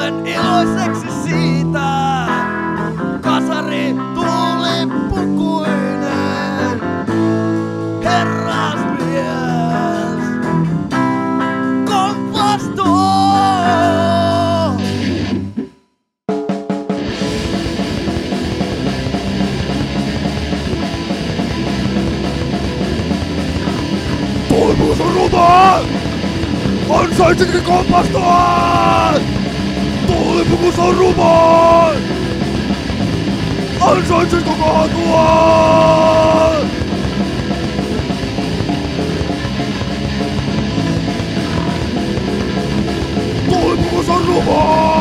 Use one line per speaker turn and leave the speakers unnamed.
Tulen iloiseksi siitä, kasari tuulipukuinen, herrasmies, kompastuu. Toivomus on ruma! Ansaitsitkin kompastua! Tuulipukus on ruma! Ansaitsitko kaatua? Tuulipukus on ruma!